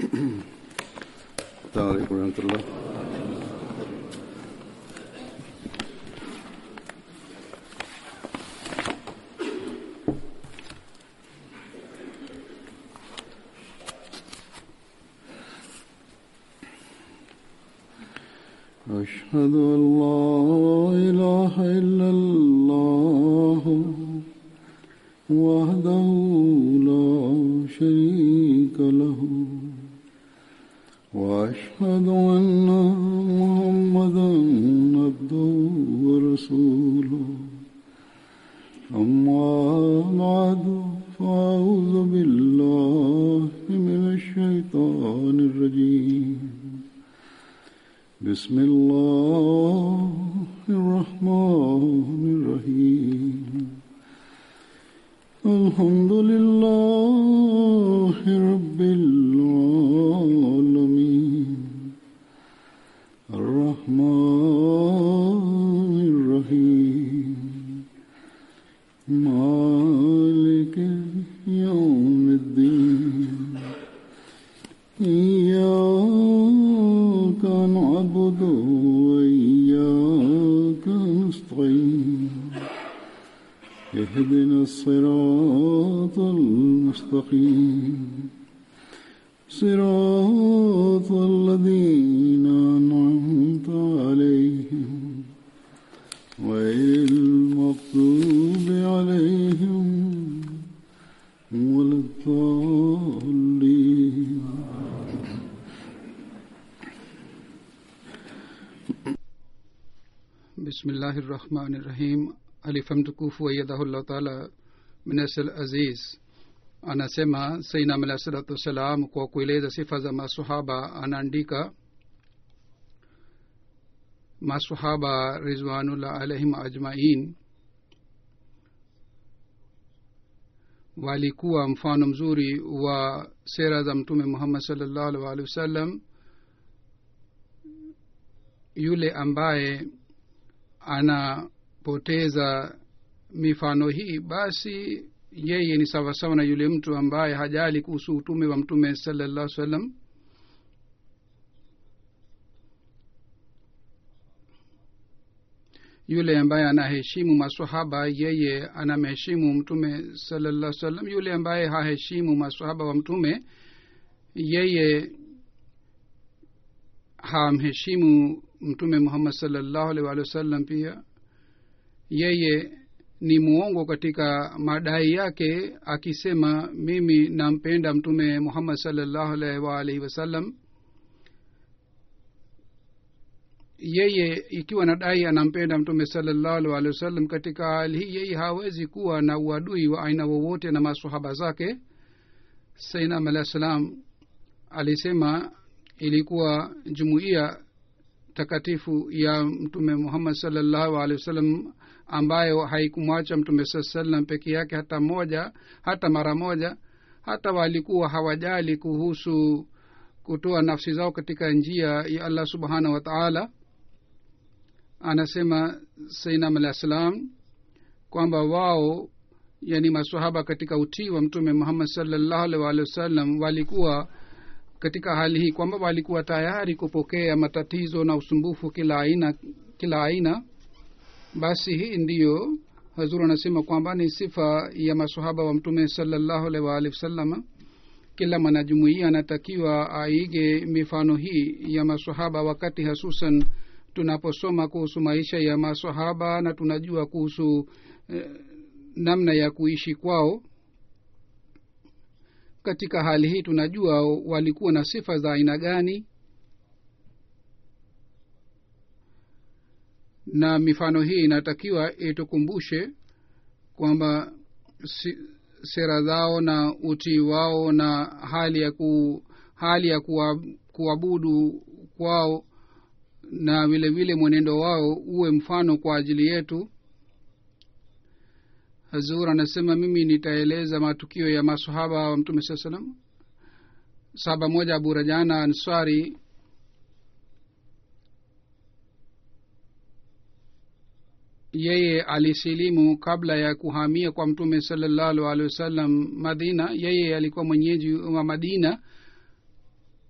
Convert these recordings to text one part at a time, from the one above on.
السلام عليكم ورحمة الله. أشهد أن لا إله إلا الله وحده لا شريك له وأشهد أن محمدا عبده ورسوله أما بعد فأعوذ بالله من الشيطان الرجيم بسم الله الرحمن الرحيم الحمد لله رب العالمين الرحمن الرحيم مالك يوم الدين إياك نعبد وإياك نستعين اهدنا الصراط المستقيم صراط الذين أنعمت عليهم غير المغضوب عليهم ولا الضالين. Bismillahirrahmanirrahim. Alifa mtukufu ayyadahullah taala minasal aziz anasema Sayyidina Muhammad sallallahu alaihi wasallam kwa kueleza sifa za maswahaba anaandika, maswahaba ridwanullah alaihim ajmain walikuwa mfano mzuri wa sera za mtume Muhammad sallallahu alaihi wasallam. Yule ambaye anapoteza mifano hii, basi yeye ni sawasawa na yule mtu ambaye hajali kuhusu utume wa mtume sallallahu alaihi wasallam. Yule ambaye anaheshimu maswahaba, yeye anamheshimu mtume sallallahu alaihi wasallam. Yule ambaye haheshimu maswahaba wa mtume, yeye hamheshimu mtume Muhammad sallallahu alaihi wasallam. Pia yeye ni muongo katika madai yake akisema mimi nampenda mtume Muhammad sallallahu alaihi wasallam. Yeye ikiwa nadai anampenda mtume sallallahu alaihi wasallam, katika hali hii yeye hawezi kuwa na uadui wa aina wowote na maswahaba zake. Sayyidina Muhammad salam alisema ilikuwa jumuiya takatifu ya mtume Muhammad sallallahu alaihi wasallam ambayo haikumwacha mtume sallallahu alaihi wasallam peke yake hata mara moja. Hata walikuwa hawajali kuhusu kutoa nafsi zao katika njia ya Allah subhanahu wa ta'ala. Anasema Sayyidina Muhammad salam kwamba wao, yani maswahaba, katika utii wa mtume Muhammad sallallahu alaihi wasallam walikuwa katika hali hii kwamba walikuwa tayari kupokea matatizo na usumbufu kila aina. Basi hii ndiyo Hazur anasema kwamba ni sifa ya maswahaba wa mtume sallallahu alaihi wasallam. Kila mwanajumuiya anatakiwa aige mifano hii ya maswahaba, wakati hasusan tunaposoma kuhusu maisha ya maswahaba na tunajua kuhusu namna ya kuishi kwao. Katika hali hii tunajua walikuwa na sifa za aina gani, na mifano hii inatakiwa itukumbushe kwamba sera zao na utii wao na hali ya kuabudu kwao na vile vile mwenendo wao uwe mfano kwa ajili yetu. Hazur anasema mimi nitaeleza matukio ya maswahaba wa mtume sallallahu alaihi wasallam. Sahaba moja Abu Rajana Ansari yeye alisilimu kabla ya kuhamia kwa mtume sallallahu alaihi wasallam Madina. Yeye alikuwa mwenyeji wa Madina.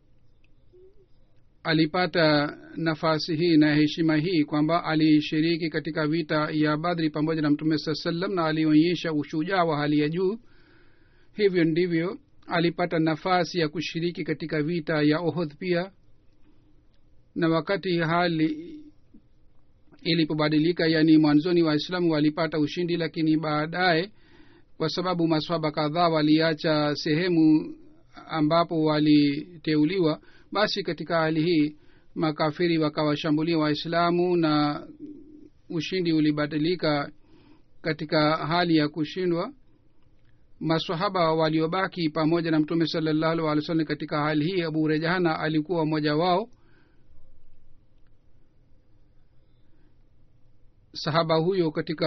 alipata nafasi hii na heshima hii kwamba alishiriki katika vita ya Badri pamoja na Mtume sallam na alionyesha ushujaa wa hali ya juu. Hivyo ndivyo alipata nafasi ya kushiriki katika vita ya Uhud pia. Na wakati hali ilipobadilika, yani mwanzoni Waislamu walipata ushindi, lakini baadaye kwa sababu maswahaba kadhaa waliacha sehemu ambapo waliteuliwa, basi katika hali hii makafiri wakawashambulia Waislamu na ushindi ulibadilika katika hali ya kushindwa. Maswahaba waliobaki pamoja na Mtume sallallahu alaihi wasallam katika hali hii, Abu Rejana alikuwa mmoja wao. Sahaba huyo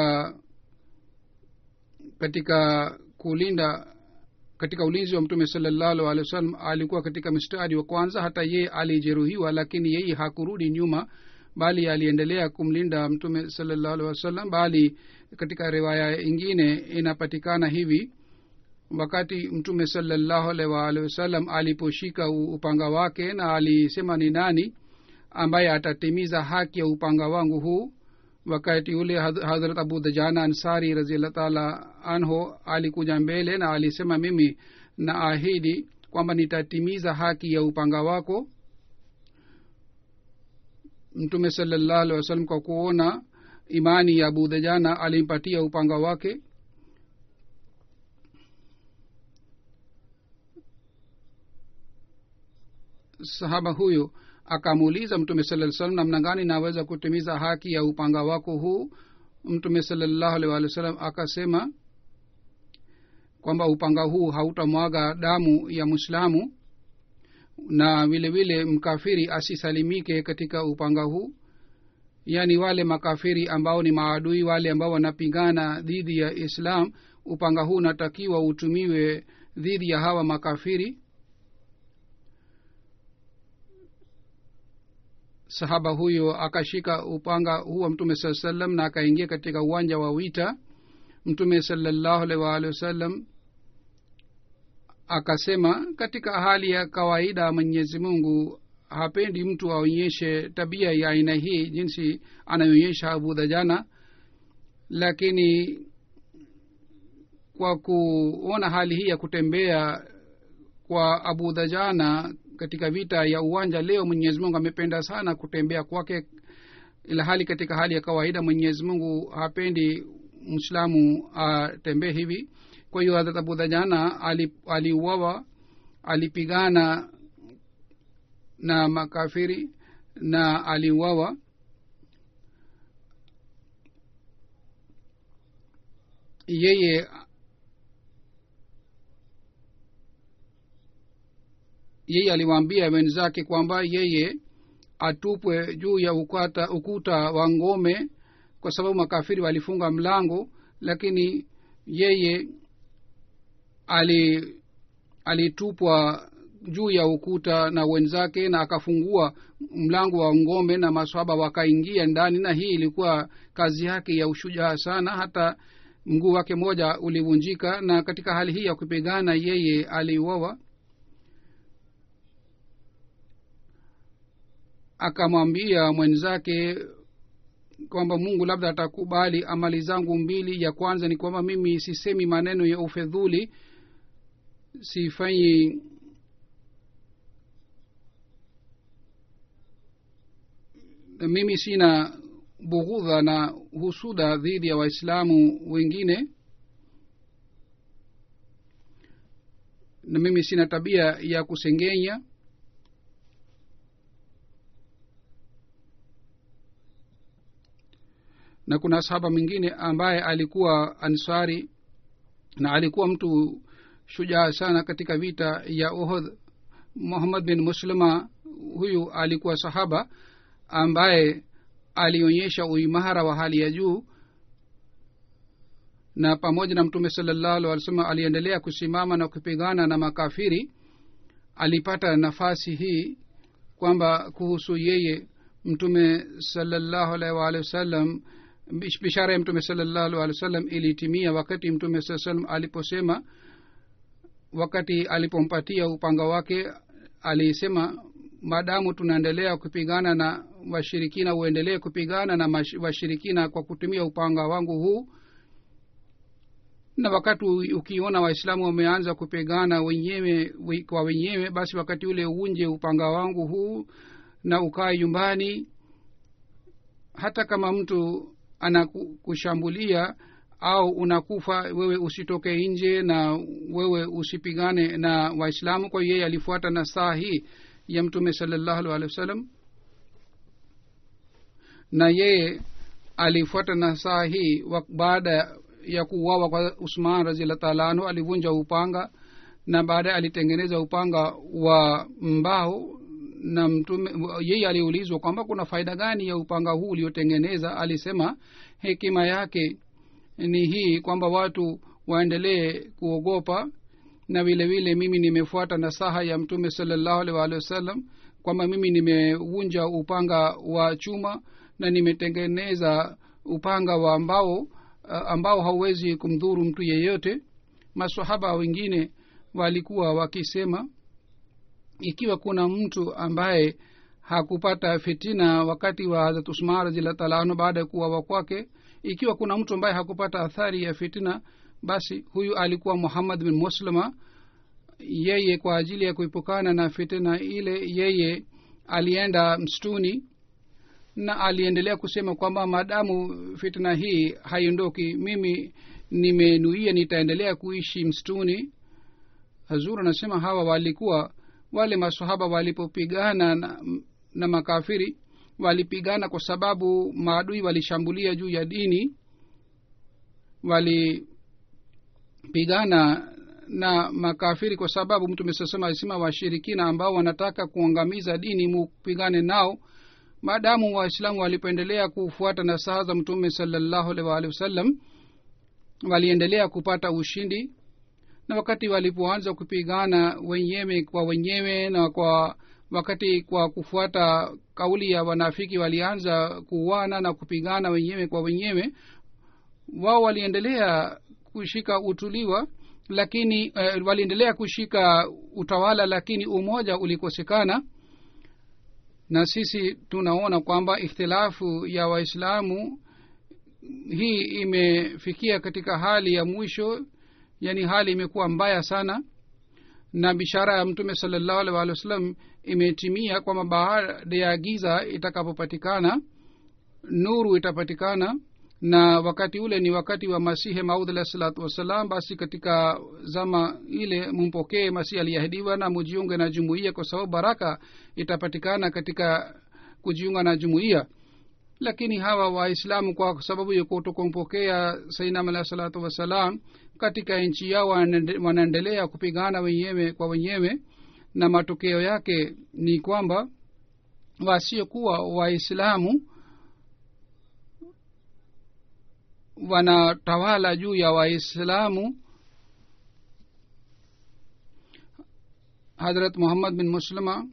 katika kulinda katika ulinzi wa Mtume sallallahu alaihi wasallam alikuwa katika mstari wa kwanza. Hata yeye alijeruhiwa, lakini yeye hakurudi nyuma, bali aliendelea kumlinda Mtume sallallahu alaihi wasallam. Bali katika riwaya nyingine inapatikana hivi: wakati Mtume sallallahu alaihi wasallam aliposhika upanga wake na alisema, ni nani ambaye atatimiza haki ya upanga wangu huu? Wakati ule Hazrat Abu Dajana Ansari radhiyallahu ta'ala anhu alikuja mbele na alisema, mimi naahidi kwamba nitatimiza haki ya upanga wako. Mtume sallallahu alaihi wasallam kwa kuona imani ya Abu Dajana alimpatia upanga wake. Sahaba huyo akamuuliza Mtume sallallahu alaihi wasallam, namna gani naweza kutimiza haki ya upanga wako huu? Mtume sallallahu alaihi wasallam akasema kwamba upanga huu hautamwaga damu ya Muislamu, na vile vile mkafiri asisalimike katika upanga huu. Yani wale makafiri ambao ni maadui, wale ambao wanapigana dhidi ya Islam, upanga huu natakiwa utumiwe dhidi ya hawa makafiri. Sahaba huyo akashika upanga huu wa Mtume sallallahu alaihi wasallam na akaingia katika uwanja wa vita. Mtume sallallahu alaihi wasallam akasema, katika hali ya kawaida Mwenyezi Mungu hapendi mtu aonyeshe tabia ya aina hii jinsi anayoonyesha Abu Dajana, lakini kwa kuona hali hii ya kutembea kwa Abu Dajana katika vita ya uwanja leo, Mwenyezi Mungu amependa sana kutembea kwake, ila hali katika hali ya kawaida Mwenyezi Mungu hapendi Muislamu atembee hivi. Kwa hiyo Hazrat Abu Dajana aliuawa, alipigana na makafiri na aliuawa. Yeye aliwaambia wenzake kwamba yeye atupwe juu ya ukuta wa ngome, kwa sababu makafiri walifunga mlango, lakini yeye alitupwa juu ya ukuta na wenzake na akafungua mlango wa ngome na maswahaba wakaingia ndani, na hii ilikuwa kazi yake ya ushujaa sana. Hata mguu wake moja ulivunjika, na katika hali hii ya kupigana yeye aliuawa. Akamwambia mwenzake kwamba Mungu labda atakubali amali zangu mbili. Ya kwanza ni kwamba mimi sisemi maneno ya ufedhuli, sifanyi mimi sina bughudha na husuda dhidi ya Waislamu wengine, na mimi sina tabia ya kusengenya. Na kuna sahaba mwingine ambaye alikuwa Ansari na alikuwa mtu shujaa sana katika vita ya Uhud, Muhammad bin Muslima. Huyu alikuwa sahaba ambaye alionyesha uimara wa hali ya juu, na pamoja na Mtume sallallahu alaihi wasallam aliendelea kusimama na kupigana na makafiri. Alipata nafasi hii kwamba kuhusu yeye Mtume sallallahu alaihi wasallam, bishara ya Mtume sallallahu alaihi wasallam ilitimia wakati Mtume sallallahu alaihi wasallam aliposema, wakati alipompatia upanga wake alisema, maadamu tunaendelea kupigana na washirikina, uendelee kupigana na washirikina kwa kutumia upanga wangu huu. Na wakati ukiona waislamu wameanza kupigana wenyewe kwa wenyewe, basi wakati ule uunje upanga wangu huu na ukae nyumbani. Hata kama mtu anakushambulia au unakufa, wewe usitoke nje na wewe usipigane na waislamu. Kwa yeye alifuata nasaha hii ya mtume sallallahu alaihi wasallam, na yeye alifuata nasaha hii baada ya kuuawa kwa Usman radhiallahu ta'ala anhu. Alivunja upanga na baadaye alitengeneza upanga wa mbao. Na mtume yeye aliulizwa kwamba kuna faida gani ya upanga huu uliotengeneza. Alisema hekima yake ni hii kwamba watu waendelee kuogopa, na vile vile mimi nimefuata nasaha ya mtume sallallahu alaihi wasallam kwamba mimi nimevunja upanga wa chuma na nimetengeneza upanga wa ambao hauwezi kumdhuru mtu yeyote. Maswahaba wengine walikuwa wakisema, ikiwa kuna mtu ambaye hakupata fitina wakati wa Hazrat Usman radhiallahu ta'ala anhu baada ya kuuawa kwake, ikiwa kuna mtu ambaye hakupata athari ya fitina, basi huyu alikuwa Muhammad bin Muslima. Yeye kwa ajili ya kuepukana na fitina ile, yeye alienda msituni na aliendelea kusema kwamba maadamu fitina hii haiondoki, mimi nimenuia nitaendelea kuishi msituni. Hazur anasema hawa walikuwa wale maswahaba walipopigana na makafiri, walipigana kwa sababu maadui walishambulia juu ya dini. Walipigana na makafiri kwa sababu mtume sasema alisema washirikina ambao wanataka kuangamiza dini mupigane nao. Maadamu waislamu walipoendelea kufuata nasaha za mtume sallallahu alaihi wasallam, waliendelea kupata ushindi. Na wakati walipoanza kupigana wenyewe kwa wenyewe na kwa kufuata kauli ya wanafiki, walianza kuuana na kupigana wenyewe kwa wenyewe. Wao waliendelea kushika utuliwa, lakini waliendelea kushika utawala, lakini umoja ulikosekana. Na sisi tunaona kwamba ikhtilafu ya waislamu hii imefikia katika hali ya mwisho, yani hali imekuwa mbaya sana. Na bishara ya mtume sallallahu alaihi wasallam imetimia kwamba baada ya giza itakapopatikana nuru itapatikana, na wakati ule ni wakati wa Masihi Maud alayhi salatu wasalam. Basi katika zama ile mumpokee Masihi aliyeahidiwa na mujiunge na jumuiya, kwa sababu baraka itapatikana katika kujiunga na jumuiya. Lakini hawa waislamu kwa sababu ya kutokumpokea Sayyidina alayhi salatu wasalam, katika nchi yao wanaendelea kupigana wenyewe kwa wenyewe, na matokeo yake ni kwamba wasiokuwa waislamu wanatawala juu ya waislamu. Hazrat Muhammad bin Muslima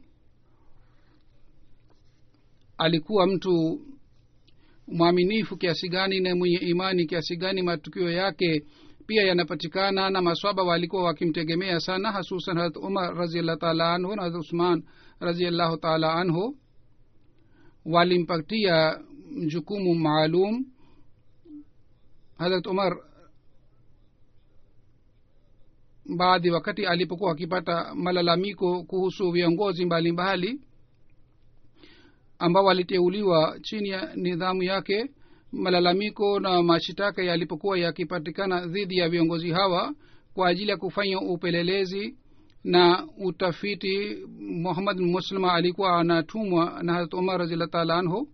alikuwa mtu mwaminifu kiasi gani na mwenye imani kiasi gani, matukio yake pia yanapatikana, na maswahaba walikuwa wakimtegemea sana, hasusan Hazrat Umar radhiyallahu ta'ala anhu na Hazrat Usman radhiyallahu ta'ala anhu. Walimpatia jukumu maalum. Hazrat Umar baadhi wakati alipokuwa akipata malalamiko kuhusu viongozi mbalimbali ambao waliteuliwa chini ya nidhamu yake, malalamiko na mashitaka yalipokuwa yakipatikana dhidi ya viongozi hawa, kwa ajili ya kufanya upelelezi na utafiti, Muhammad bin Muslima alikuwa anatumwa na Hazrat Umar radhiyallahu ta'ala anhu.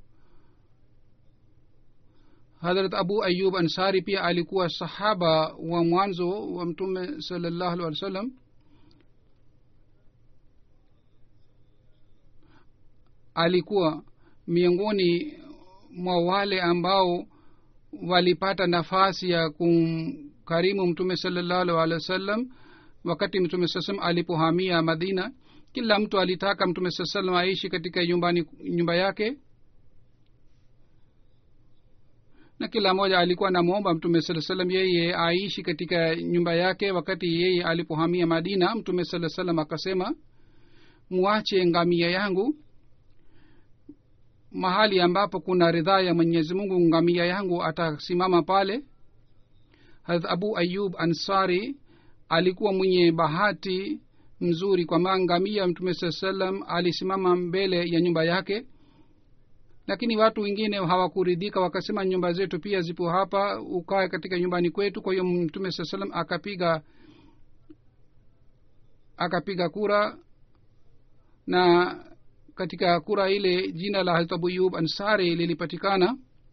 Hazrat Abu Ayyub Ansari pia alikuwa sahaba wa mwanzo wa mtume sallallahu alaihi wasallam. Alikuwa miongoni mwa wale ambao walipata nafasi ya kumkarimu mtume sallallahu alaihi wasallam. Wakati mtume sallallahu alipohamia Madina, kila mtu alitaka mtume sallallahu aishi katika nyumba yake, na kila mmoja alikuwa anamuomba mtume sallallahu yeye aishi katika nyumba yake. Wakati yeye alipohamia Madina, mtume sallallahu akasema muache ngamia yangu mahali ambapo kuna ridhaa ya Mwenyezi Mungu, ngamia yangu atasimama pale. Hazrat Abu Ayyub Ansari alikuwa mwenye bahati mzuri kwa ngamia Mtume sallam alisimama mbele ya nyumba yake. Lakini watu wengine hawakuridhika, wakasema nyumba zetu pia zipo hapa, ukae katika nyumbani kwetu. Kwa hiyo Mtume sallam akapiga kura, na katika kura ile jina la Hazrat Abu Ayyub Ansari lilipatikana.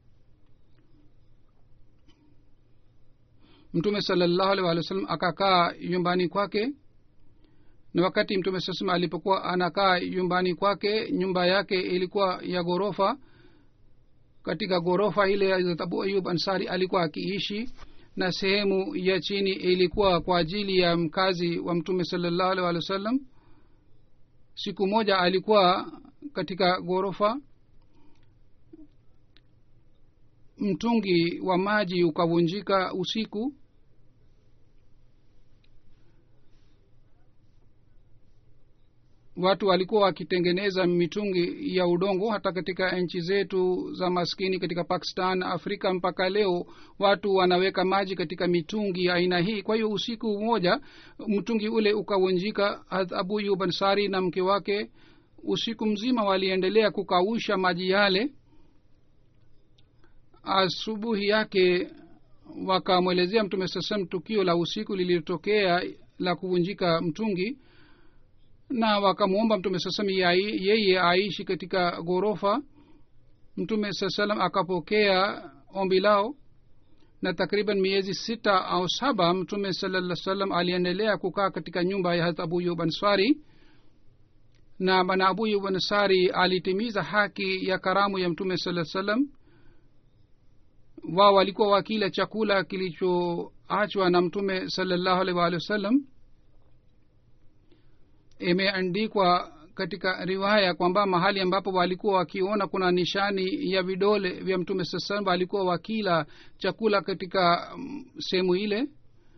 Mtume sallallahu alaihi wasallam akakaa nyumbani kwake, na wakati Mtume sallallahu alipokuwa anakaa nyumbani kwake, nyumba yake ilikuwa ya ghorofa. Katika ghorofa ile Hazrat Abu Ayyub Ansari alikuwa akiishi, na sehemu ya chini ilikuwa kwa ajili ya mkazi wa Mtume sallallahu alaihi wasallam. Siku moja alikuwa katika ghorofa, mtungi wa maji ukavunjika usiku. Watu walikuwa wakitengeneza mitungi ya udongo. Hata katika nchi zetu za maskini katika Pakistan, Afrika, mpaka leo watu wanaweka maji katika mitungi aina hii. Kwa hiyo usiku mmoja mtungi ule ukavunjika. Abu Ayyub Ansari na mke wake usiku mzima waliendelea kukausha maji yale. Asubuhi yake wakamwelezea Mtume sallam tukio la usiku lililotokea la kuvunjika mtungi, na wakamuomba Mtume sallam yeye aishi katika ghorofa. Mtume sallam akapokea ombi lao, na takriban miezi 6 au 7 Mtume sallallahu alaihi wasallam aliendelea kukaa katika nyumba ya Hazrat Abu Ayyub Ansari. Na bwana Abu Ayyub Ansari alitimiza haki ya karamu ya Mtume sallallahu alaihi wasallam. Wao walikuwa wakila chakula kilichoachwa na Mtume sallallahu alaihi wasallam. Imeandikwa katika riwaya kwamba mahali ambapo walikuwa wakiona kuna nishani ya vidole vya Mtume sallallahu alaihi wasallam walikuwa wakila chakula katika sehemu ile.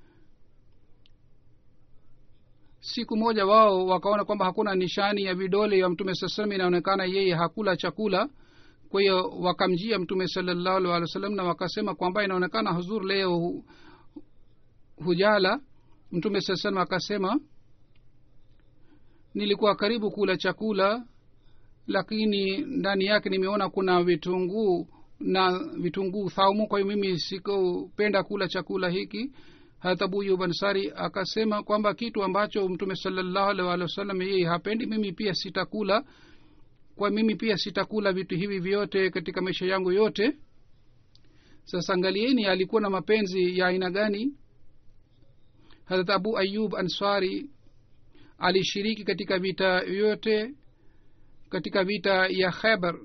Siku moja wao wakaona kwamba hakuna nishani ya vidole ya Mtume sallallahu alaihi wasallam, inaonekana yeye hakula chakula. Kwa hiyo wakamjia Mtume sallallahu alaihi wasallam na wakasema kwamba inaonekana huzur leo hujala. Mtume sallallahu alaihi wasallam akasema, nilikuwa karibu kula chakula, lakini ndani yake nimeona kuna vitunguu thaumu, kwa hiyo mimi sikupenda kula chakula hiki. Hata Abu Ayyub Ansari akasema kwamba kitu ambacho Mtume sallallahu alaihi wasallam yeye hapendi, mimi pia sitakula. Kwa mimi pia sitakula vitu hivi vyote katika maisha yangu yote. Sasa angalieni alikuwa na mapenzi ya aina gani. Hazrat Abu Ayyub Ansari alishiriki katika vita yote. Katika vita ya Khaybar,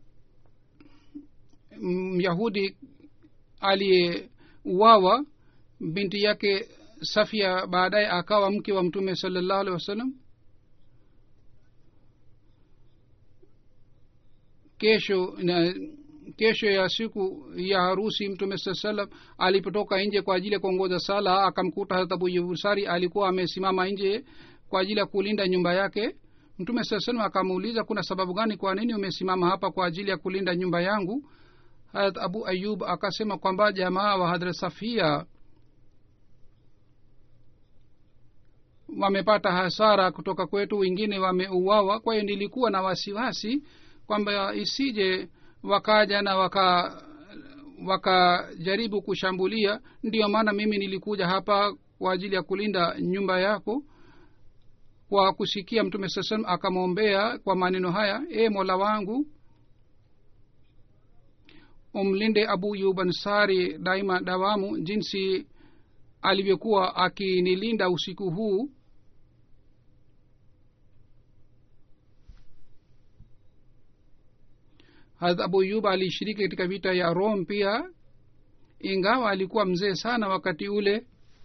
Myahudi aliyeuawa, binti yake Safia baadaye akawa mke wa Mtume sallallahu alaihi wasallam. Kesho ya siku ya harusi Mtume sallallahu alaihi wasallam alipotoka nje kwa ajili ya kuongoza sala, akamkuta Hazrat Abu Ayyub Ansari alikuwa amesimama nje kwa ajili ya kulinda nyumba yake. Mtume sallallahu alaihi wasallam akamuuliza, kuna sababu gani, kwa nini umesimama hapa kwa ajili ya kulinda nyumba yangu? Hazrat Abu Ayyub akasema kwamba jamaa wa Hazrat Safia wamepata hasara kutoka kwetu, wengine wameuawa. Kwa hiyo nilikuwa na wasiwasi kwamba isije wakaja na wakajaribu kushambulia. Ndio maana mimi nilikuja hapa kwa ajili ya kulinda nyumba yako. Kwa kusikia Mtume sallallahu alaihi wasallam akamwombea kwa maneno haya, Mola wangu, umlinde Abu Ayyub Ansari daima dawamu jinsi alivyokuwa akinilinda usiku huu. Hazrat Abu Ayyub alishiriki katika vita ya Rome pia, ingawa alikuwa mzee sana wakati ule.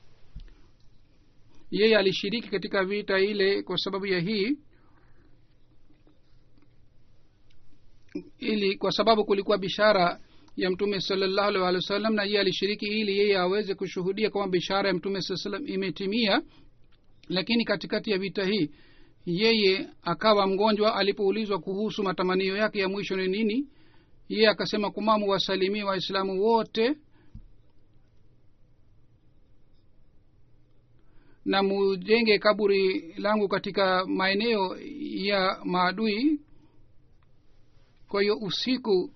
Yeye alishiriki katika vita ile kwa sababu ya hii, ili kwa sababu kulikuwa bishara ya Mtume sallallahu alaihi wasallam, na yeye alishiriki ili yeye aweze kushuhudia kwamba bishara ya Mtume sallallahu alaihi wasallam imetimia. Lakini katikati ya vita hii yeye akawa mgonjwa. Alipoulizwa kuhusu matamanio yake ya mwisho ni nini, yeye akasema kumamu wasalimie waislamu wote na mujenge kaburi langu katika maeneo ya maadui. Kwa hiyo usiku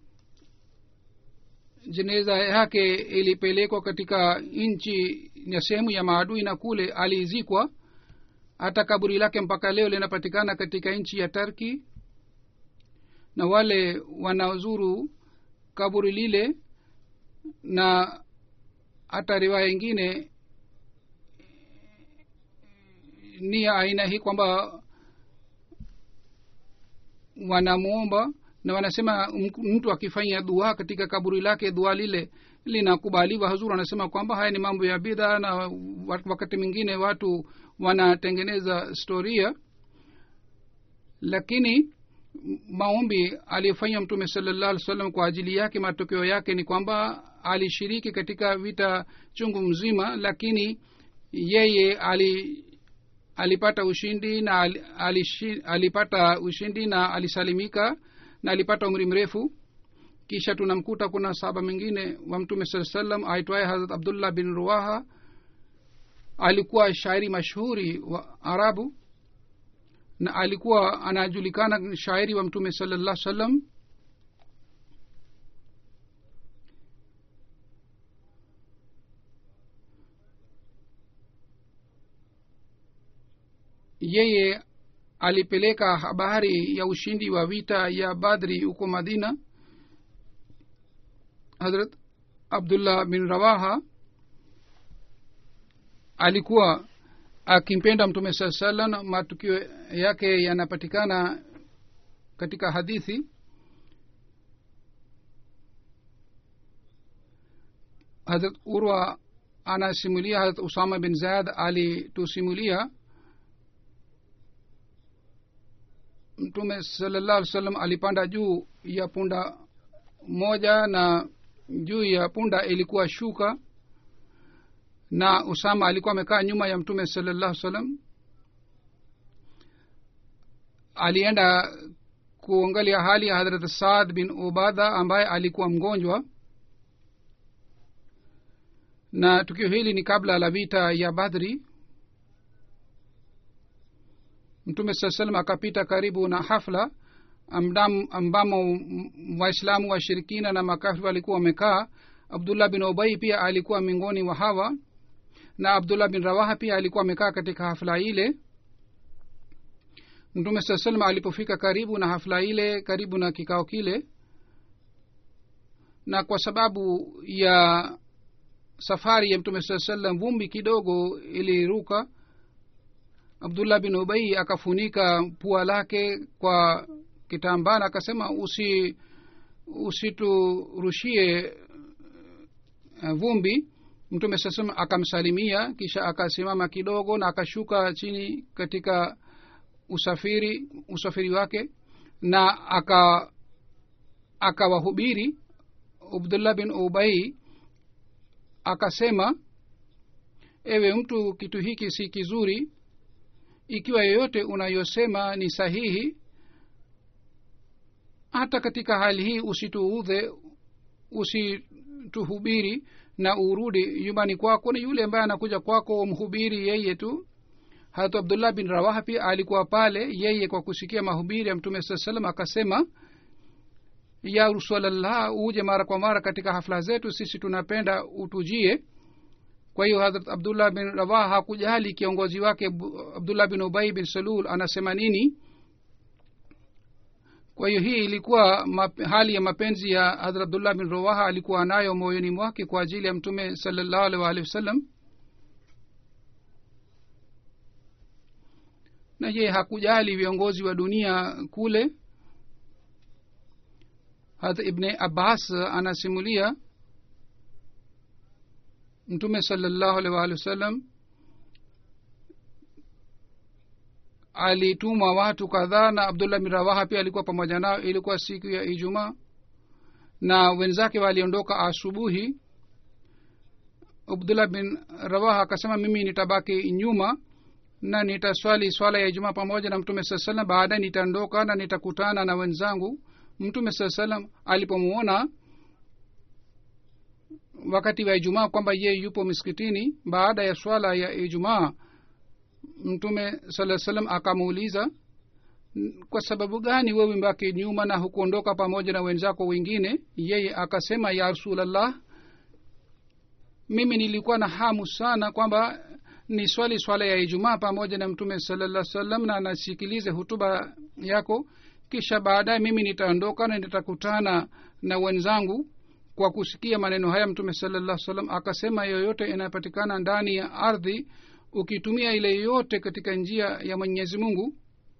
jeneza yake ilipelekwa katika nchi ya sehemu ya maadui na kule alizikwa. Hata kaburi lake mpaka leo linapatikana katika nchi ya Turki, na wale wanaozuru kaburi lile, na hata riwaya ingine ni aina hii kwamba wanamuomba na wanasema mtu akifanya dua katika kaburi lake dua lile linakubaliwa. Hazur anasema kwamba haya ni mambo ya bid'a, na wakati mwingine watu wanatengeneza historia, lakini maombi aliyofanya Mtume sallallahu alaihi wasallam kwa ajili yake, matokeo yake ni kwamba alishiriki katika vita chungu mzima, lakini yeye alipata ushindi na alipata ushindi na alisalimika na alipata umri mrefu. Kisha tunamkuta kuna sahaba mwingine wa Mtume sallallahu alaihi wasallam aitwaye Hazrat Abdullah bin Ruwaha. Alikuwa shairi mashuhuri wa Arabu na alikuwa anajulikana shairi wa Mtume sallallahu alaihi wasallam. Yeye alipeleka habari ya ushindi wa vita ya Badri huko Madina. Hazrat Abdullah bin Rawaha alikuwa akimpenda Mtume sallallahu alaihi wasallam. Matukio yake yanapatikana katika hadithi. Hazrat Urwa anasimulia, Hazrat Usama bin Zaid alitusimulia, Mtume sallallahu alaihi wasallam alipanda juu ya punda moja, na juu ya punda ilikuwa shuka, na Usama alikuwa amekaa nyuma ya Mtume sallallahu alaihi wasallam. Alienda kuangalia hali ya Hazrat Saad bin Ubada ambaye alikuwa mgonjwa, na tukio hili ni kabla la vita ya Badri. Mtume sallallahu alaihi wasallam akapita karibu na hafla ambamo waislamu washirikina na makafiri walikuwa wamekaa. Abdullah bin Ubay pia alikuwa miongoni wa hawa, na Abdullah bin Rawaha pia alikuwa amekaa katika hafla ile. Mtume sallallahu alaihi wasallam alipofika karibu na hafla ile, karibu na kikao kile, na kwa sababu ya safari ya Mtume sallallahu alaihi wasallam vumbi kidogo iliruka. Abdullah bin Ubay akafunika pua lake kwa kitambaa, akasema usiturushie vumbi. Mtume sasa akamsalimia, kisha akasimama kidogo na akashuka chini katika usafiri wake, na akawahubiri. Abdullah bin Ubay akasema, ewe mtu, kitu hiki si kizuri. Ikiwa yoyote unayosema ni sahihi, hata katika hali hii usituudhe, usituhubiri na urudi nyumbani kwako, na yule ambaye anakuja kwako umhubiri yeye tu. Hata Abdullah bin Rawaha pia alikuwa pale. Yeye kwa kusikia mahubiri ya Mtume sallallahu alaihi wasallam akasema, ya Rasulullah, uje mara kwa mara katika hafla zetu, sisi tunapenda utujie. Kwa hiyo Hazrat Abdullah bin Rawaha hakujali kiongozi wake Abdullah bin Ubay bin Salul anasema nini. Kwa hiyo hii ilikuwa hali ya mapenzi ya Hazrat Abdullah bin Rawaha alikuwa nayo moyoni mwake kwa ajili ya Mtume sallallahu alaihi wasallam, na yeye hakujali viongozi wa dunia kule. Hazrat Ibn Abbas anasimulia, Mtume sallallahu alaihi wasallam alituma watu kadhaa, na Abdullah bin Rawaha pia alikuwa pamoja nao. Ilikuwa siku ya Ijumaa na wenzake waliondoka asubuhi. Abdullah bin Rawaha akasema, mimi nitabaki nyuma na nitaswali swala ya Ijumaa pamoja na mtume sallallahu alaihi wasallam. Baadaye nitaondoka na nitakutana na wenzangu. Mtume sallallahu alaihi wasallam alipomuona wakati wa Ijumaa kwamba yeye yupo msikitini baada ya swala ya Ijumaa, mtume sallallahu alaihi wasallam akamuuliza, kwa sababu gani wewe mbaki nyuma na hukuondoka pamoja na wenzako wengine? Yeye akasema, ya Rasulullah, mimi nilikuwa na hamu sana kwamba ni swala ya Ijumaa pamoja na mtume sallallahu alaihi wasallam na nasikilize hutuba yako, kisha baadaye mimi nitaondoka na nitakutana na wenzangu. Kwa kusikia maneno haya mtume sallallahu alaihi wasallam akasema, yoyote inapatikana ndani ya ardhi ukitumia ile yote katika njia ya Mwenyezi Mungu,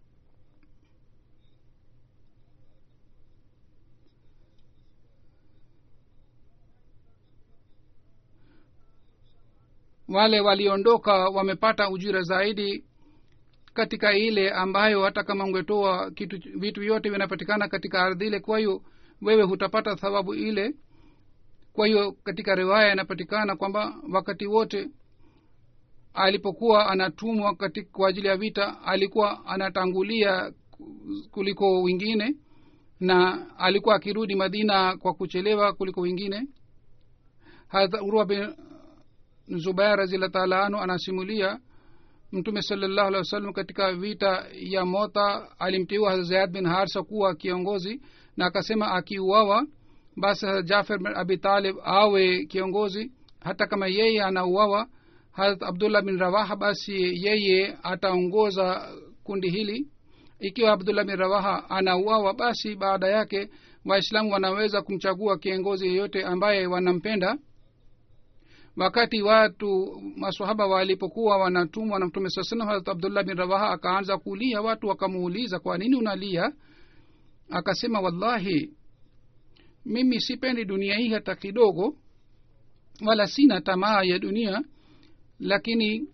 wale waliondoka wamepata ujira zaidi katika ile ambayo hata kama ungetoa vitu vyote vinapatikana katika ardhi ile, kwa hiyo wewe hutapata thawabu ile. Kwa hiyo katika riwaya inapatikana kwamba wakati wote alipokuwa anatumwa kwa ajili ya vita alikuwa anatangulia kuliko wengine, na alikuwa akirudi Madina kwa kuchelewa kuliko wengine. Hadha Urwa bin Zubair radhiyallahu ta'ala anhu anasimulia, mtume sallallahu alaihi wasallam katika vita ya Mota alimteua Hazrat Zaid bin Harisa kuwa kiongozi, na akasema akiuawa basi Jafar bin Abi Talib awe kiongozi. Hata kama yeye anauawa, Hazrat Abdullah bin Rawaha basi yeye ataongoza kundi hili. Ikiwa Abdullah bin Rawaha anauawa, basi baada yake Waislamu wanaweza kumchagua kiongozi yeyote ambaye wanampenda. Wakati watu maswahaba walipokuwa wanatumwa na mtume sallallahu alaihi wasallam, Hazrat Abdullah bin Rawaha akaanza kulia. Watu wakamuuliza, kwa nini unalia? Akasema, wallahi mimi sipendi dunia hii hata kidogo, wala sina tamaa ya dunia, lakini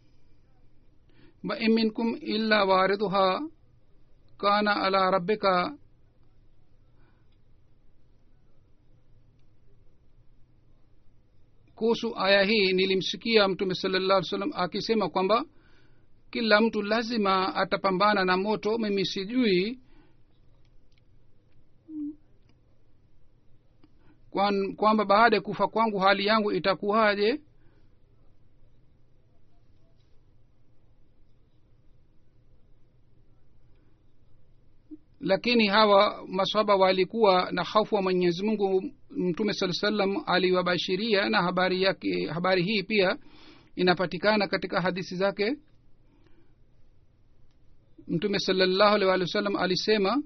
wa minkum illa waridha kana ala rabbika kuhusu aya hii nilimsikia mtume sallallahu alaihi wasallam akisema kwamba kila mtu lazima atapambana na moto. Mimi sijui kwamba baada ya kufa kwangu hali yangu itakuwaje. Lakini hawa maswahaba walikuwa na hofu wa Mwenyezi Mungu. Mtume sallallahu alaihi wasallam aliwabashiria, na habari hii pia inapatikana katika hadithi zake. Mtume sallallahu alaihi wasallam alisema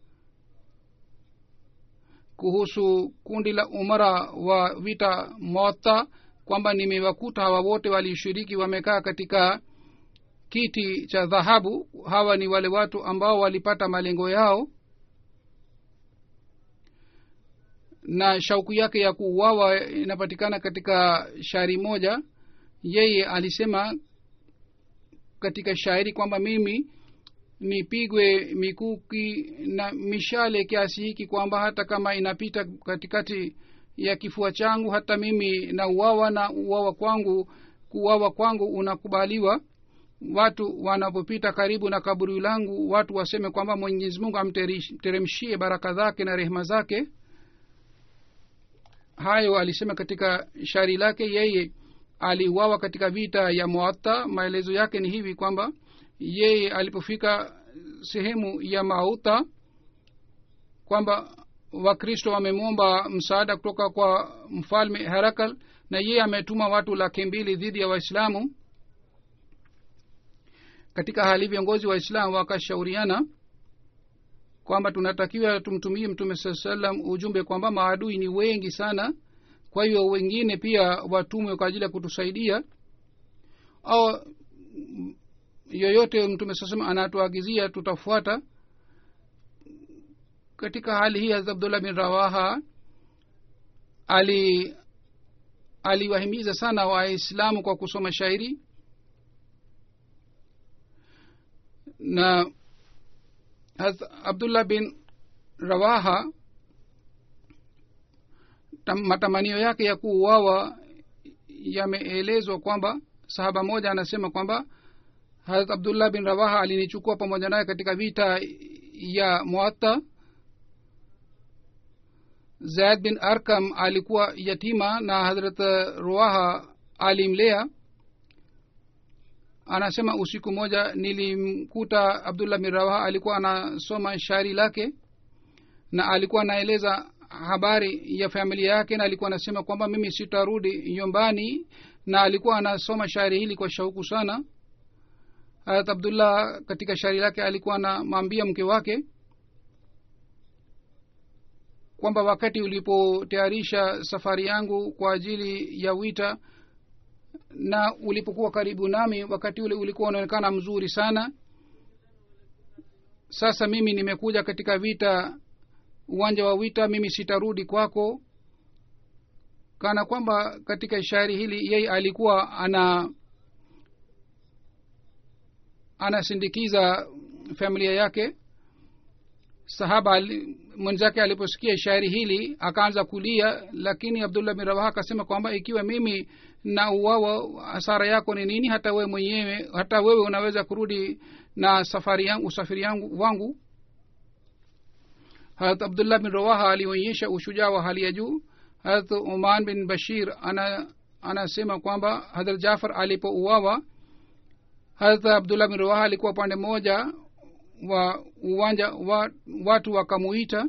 kuhusu kundi la umara wa vita Muatta kwamba nimewakuta hawa wote walishiriki wamekaa katika kiti cha dhahabu. Hawa ni wale watu ambao walipata malengo yao, na shauku yake ya kuuawa inapatikana katika shairi moja. Yeye alisema katika shairi kwamba mimi nipigwe mikuki na mishale kiasi hiki kwamba hata kama inapita katikati ya kifua changu hata mimi na uwawa, na kuuawa kwangu unakubaliwa. Watu wanapopita karibu na kaburi langu, watu waseme kwamba Mwenyezi Mungu amteremshie baraka zake na rehema zake. Hayo alisema katika shairi lake. Yeye aliuawa katika vita ya Muatta. Maelezo yake ni hivi kwamba yeye alipofika sehemu ya Mauta kwamba Wakristo wamemwomba msaada kutoka kwa mfalme Herakal, na yeye ametuma watu 200,000 dhidi ya Waislamu. Katika hali viongozi wa Islam wakashauriana kwamba tunatakiwa tumtumie mtume sallallahu alaihi wasallam ujumbe kwamba maadui ni wengi sana, kwa hiyo wengine pia watumwe kwa ajili ya kutusaidia, au yoyote mtume sallallahu alaihi wasallam anatuagizia tutafuata. Katika hali hii Abdullah bin Rawaha aliwahimiza sana Waislamu kwa kusoma shairi, na Abdullah bin Rawaha matamanio yake ya kuuawa yameelezwa kwamba sahaba moja anasema kwamba harat abdullah bin rawaha alinichukua pamoja naye katika vita ya muatta. zaid bin arkam alikuwa yatima na hazrat rawaha alimlea. anasema usiku moja nilimkuta abdullah bin rawaha alikuwa anasoma shairi lake na alikuwa anaeleza habari ya familia yake, na alikuwa anasema kwamba mimi sitarudi nyumbani, na alikuwa anasoma shairi hili kwa shauku sana. harat abdullah katika shairi lake alikuwa anamwambia mke wake kwamba wakati ulipotayarisha safari yangu kwa ajili ya wita na ulipokuwa karibu nami, wakati ule ulikuwa unaonekana mzuri sana. sasa mimi nimekuja katika vita, uwanja wa vita, mimi sitarudi kwako. kana kwamba katika shairi hili yeye alikuwa anasindikiza familia yake. sahaba mwenzake aliposikia shairi hili akaanza kulia, lakini abdullah bin rawaha akasema kwamba ikiwa mimi na uwawa hasara yako ni nini? hata wewe unaweza kurudi na usafiri wangu. harat abdullah bin rawaha alionyesha ushujaa wa hali ya juu. harat uman bin bashir anasema kwamba hadrat jafar alipouawa, harat abdullah bin rawaha alikuwa pande moja wa uwanja, watu wakamuita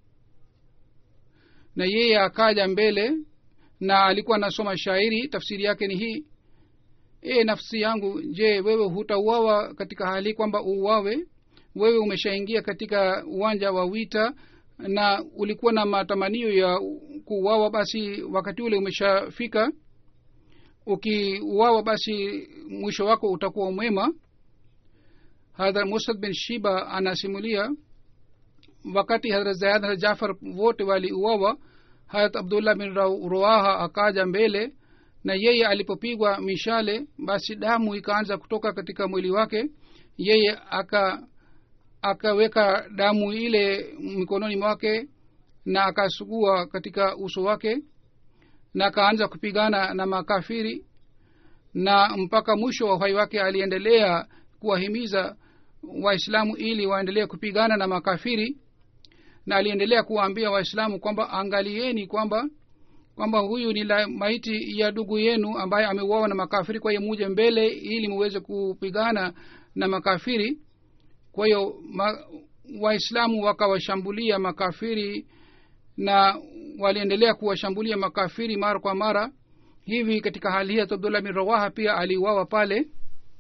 na yeye akaja mbele na alikuwa anasoma shairi. tafsiri yake ni hii: nafsi yangu, je, wewe hutauawa katika hali kwamba uuawe? wewe umeshaingia katika uwanja wa vita na ulikuwa na matamanio ya kuuawa, basi wakati ule umeshafika. ukiuawa basi mwisho wako utakuwa mwema. hadrat musad bin shiba anasimulia wakati hadrat zaid na jafar wote waliuawa, hadrat abdullah bin rawaha akaja mbele na yeye alipopigwa mishale basi damu ikaanza kutoka katika mwili wake. yeye akaweka damu ile mikononi mwake na akasugua katika uso wake na akaanza kupigana na makafiri, na mpaka mwisho wa uhai wake aliendelea kuwahimiza waislamu ili waendelee kupigana na makafiri, na aliendelea kuwaambia waislamu kwamba angalieni kwamba huyu ni maiti ya ndugu yenu ambaye ameuawa na makafiri, kwa hiyo muje mbele ili muweze kupigana na makafiri. kwa hiyo waislamu wakawashambulia makafiri na waliendelea kuwashambulia makafiri mara kwa mara. hivi katika hali hii abdullah bin rawaha pia aliuawa pale.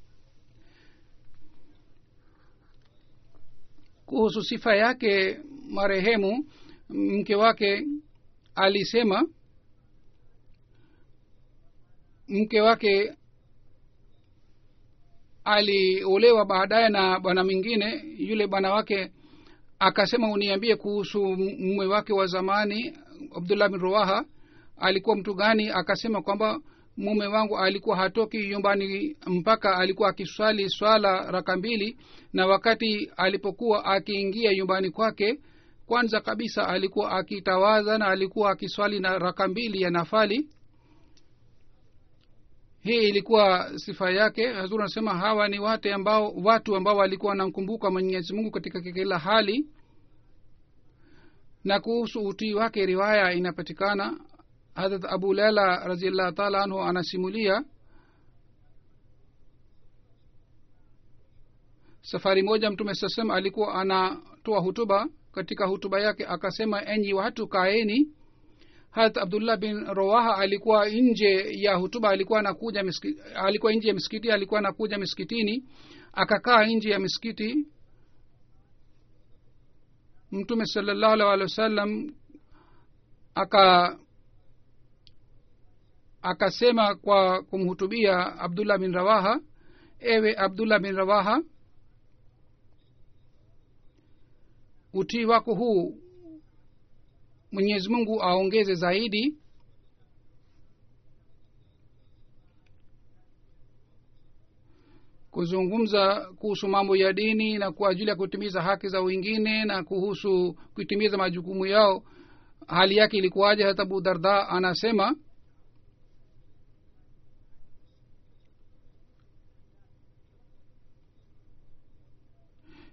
kuhusu sifa yake marehemu, mke wake alisema, mke wake aliolewa baadaye na bwana mwingine. yule bwana wake akasema, uniambie kuhusu mume wake wa zamani abdullah bin rawaha, alikuwa mtu gani? akasema kwamba mume wangu alikuwa hatoki nyumbani mpaka alikuwa akiswali swala raka 2, na wakati alipokuwa akiingia nyumbani kwake kwanza kabisa alikuwa akitawadha na alikuwa akiswali na raka 2 ya nafali. hii ilikuwa sifa yake. hazur anasema hawa ni watu ambao walikuwa wanamkumbuka Mwenyezi Mungu katika kila hali. na kuhusu utii wake riwaya inapatikana. hadrat abu laila radhiallahu ta'ala anhu anasimulia safari moja mtume sallallahu alikuwa anatoa hutuba. katika hutuba yake akasema, enyi watu kaeni. hadrat abdullah bin rawaha alikuwa nje ya hutuba, alikuwa nje ya misikiti, alikuwa anakuja misikitini, akakaa nje ya misikiti. mtume sallallahu alaihi wasallam akasema kwa kumhutubia abdullah bin rawaha, ewe abdullah bin rawaha, utii wako huu Mwenyezi Mungu aongeze zaidi. kuzungumza kuhusu mambo ya dini na kwa ajili ya kutimiza haki za wengine na kuhusu kutimiza majukumu yao, hali yake ilikuwaje? hata Abu Darda anasema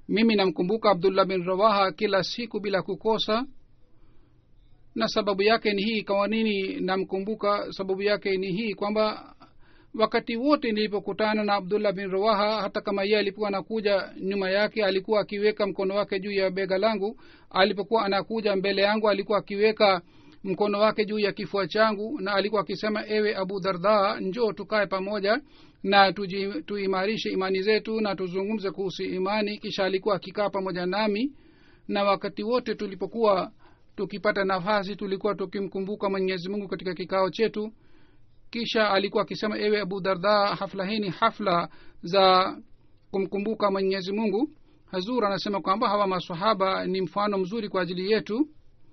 mimi namkumbuka abdullah bin rawaha kila siku bila kukosa. Na sababu yake ni hii. kwa nini namkumbuka? Sababu yake ni hii kwamba wakati wote nilipokutana na abdullah bin rawaha, hata kama yeye alikuwa anakuja nyuma yake, alikuwa akiweka mkono wake juu ya bega langu. Alipokuwa anakuja mbele yangu, alikuwa akiweka mkono wake juu ya kifua changu, na alikuwa akisema, ewe abu darda, njoo tukae pamoja na tuimarishe imani zetu na tuzungumze kuhusu imani. Kisha alikuwa akikaa pamoja nami, na wakati wote tulipokuwa tukipata nafasi tulikuwa tukimkumbuka Mwenyezi Mungu katika kikao chetu. Kisha alikuwa akisema, ewe abu darda, hafla hii ni hafla za kumkumbuka Mwenyezi Mungu. Hazur anasema kwamba hawa maswahaba ni mfano mzuri kwa ajili yetu.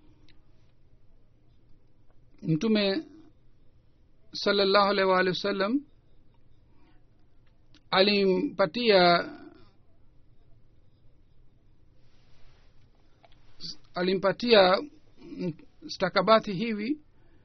Mtume sallallahu alaihi wa sallam alimpatia stakabadhi hivi.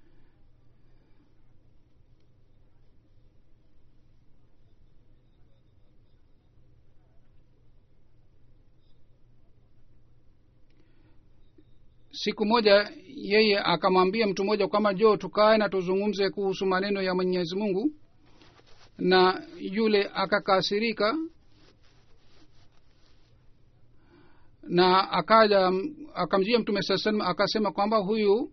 Siku moja yeye akamwambia mtu mmoja kwamba njoo tukae na tuzungumze kuhusu maneno ya Mwenyezi Mungu, na yule akakasirika na akaja akamjia mtume sallallahu alaihi wasallam akasema kwamba huyu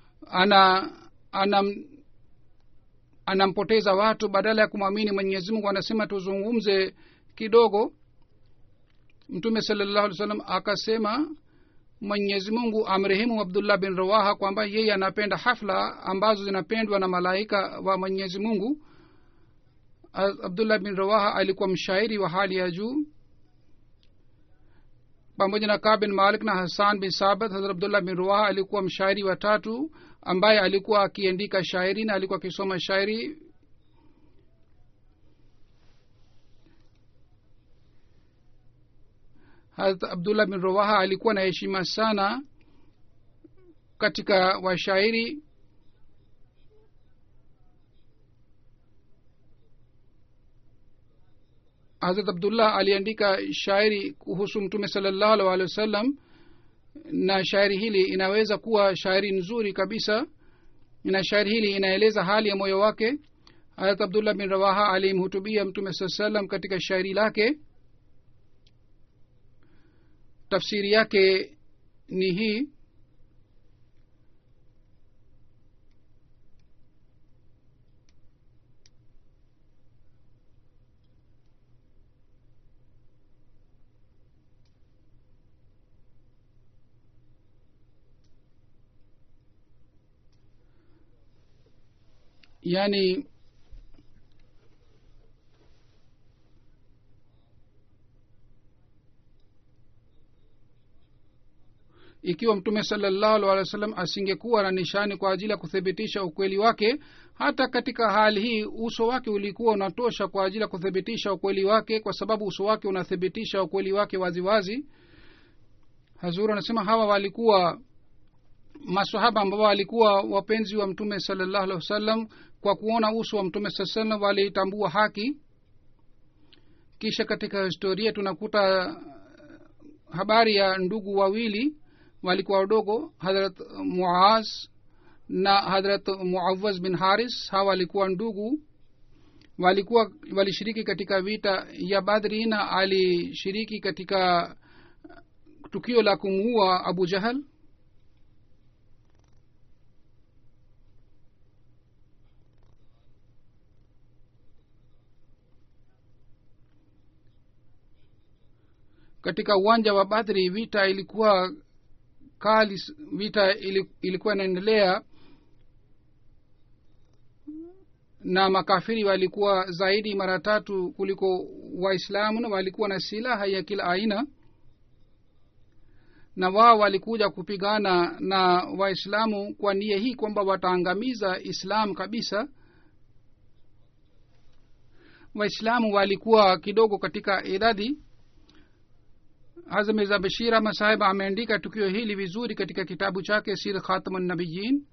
anampoteza watu, badala ya kumwamini Mwenyezi Mungu anasema tuzungumze kidogo. Mtume sallallahu alaihi wasallam akasema, Mwenyezi Mungu amrehemu Abdullah bin Rawaha kwamba yeye anapenda hafla ambazo zinapendwa na malaika wa Mwenyezi Mungu. Abdullah bin Rawaha alikuwa mshairi wa hali ya juu. Pamoja na Ka'b bin Malik na Hassan bin Sabit, Hazrat Abdullah bin Rawaha alikuwa mshairi wa tatu ambaye alikuwa akiandika shairi na alikuwa akisoma shairi. Hazrat Abdullah bin Rawaha alikuwa na heshima sana katika washairi. Hazrat Abdullah aliandika shairi kuhusu Mtume sallallahu alaihi wasallam, na shairi hili inaweza kuwa shairi nzuri kabisa, na shairi hili inaeleza hali ya moyo wake. Hazrat Abdullah bin Rawaha alimhutubia Mtume sallallahu alaihi wasallam katika shairi lake. Tafsiri yake ni hii: yani ikiwa Mtume sallallahu alaihi wasallam asingekuwa na nishani kwa ajili ya kuthibitisha ukweli wake, hata katika hali hii uso wake ulikuwa unatosha kwa ajili ya kuthibitisha ukweli wake, kwa sababu uso wake unathibitisha ukweli wake waziwazi. Hazur anasema hawa walikuwa maswahaba ambao walikuwa wapenzi wa Mtume sallallahu alaihi wasallam. Kwa kuona uso wa Mtume sallallahu alaihi wasallam walitambua haki. Kisha katika historia tunakuta habari ya ndugu wawili walikuwa wadogo, Hazrat Muaz na Hazrat Muawaz bin Haris. hawa walikuwa ndugu, walishiriki katika vita ya Badri, na alishiriki katika tukio la kumuua Abu Jahal. Katika uwanja wa Badri vita ilikuwa kali, vita ilikuwa inaendelea, na makafiri walikuwa zaidi mara 3 kuliko Waislamu, na walikuwa na silaha ya kila aina, na wao walikuja kupigana na Waislamu kwa nia hii kwamba wataangamiza Islam kabisa. Waislamu walikuwa kidogo katika idadi. Hazrat Mirza Bashir Ahmad Sahib ameandika tukio hili vizuri katika kitabu chake Sir Khatamun Nabiyyin.